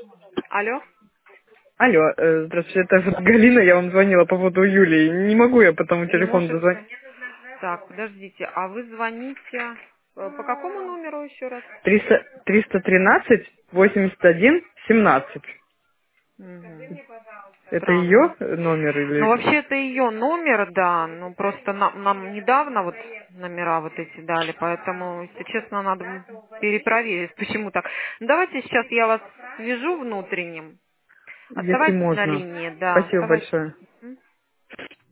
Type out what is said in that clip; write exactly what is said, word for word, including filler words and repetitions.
Алло? Алло, э, здравствуйте, это Галина, я вам звонила по поводу Юлии. Не могу я по тому Не телефону дозвонить. можете? Так, подождите, а вы звоните э, по какому номеру еще раз? триста, триста тринадцать восемьдесят один семнадцать. Мгм. Это Странно. ее номер Ну, или... вообще, это ее номер, да, ну, просто нам, нам недавно вот номера вот эти дали, поэтому, если честно, надо перепроверить, почему так. Ну, давайте сейчас я вас свяжу внутренним. Если Оставайтесь на можно. линии, да, Спасибо оставайтесь. большое. Мгм.